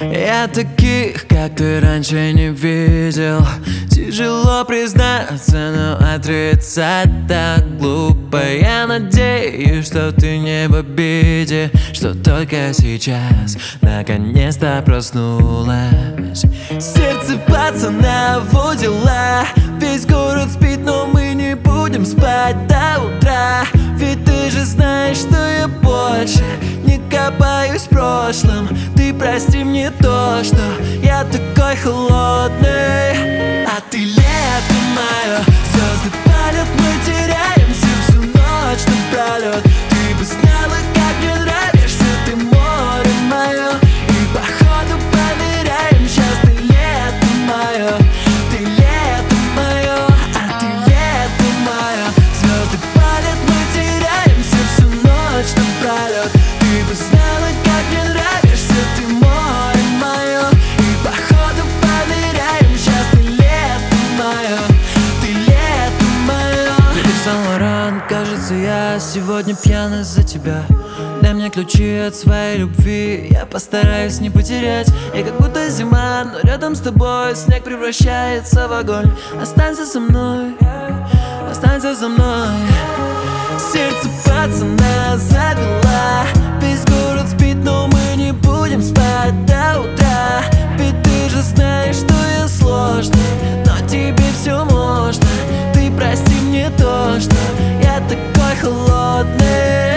Я таких, как ты, раньше не видел. Тяжело признаться, но отрицать так глупо. Я надеюсь, что ты не в обиде, что только сейчас наконец-то проснулась. Сердце пацана в удила. Весь город спит, но мы не будем спать до утра. Ведь ты же знаешь, что я больше не копаюсь в прошлом. Ты прости мне то, что я такой холодный. А ты лето мое, звезды палят, мы теряемся всю ночь напролет. Ты бы знала, как мне нравишься, ты море мое. И походу помираем, сейчас ты лето мое. Ты лето мое, а ты лето мое. Звезды палят, мы теряемся всю ночь напролет. Ты бы знала, как мне нравишься, ты море мое. И походу помираем, сейчас ты лето мое. Ты лето мое. Теперь Сан-Лоран, кажется, я сегодня пьян из-за тебя. Дай мне ключи от своей любви, я постараюсь не потерять. Я как будто зима, но рядом с тобой снег превращается в огонь. Останься со мной, останься со мной. Сердце пацана завела. Весь город спит, но мы не будем спать до утра. Ведь ты же знаешь, что я сложный, но тебе все можно. Ты прости мне то, что я такой холодный.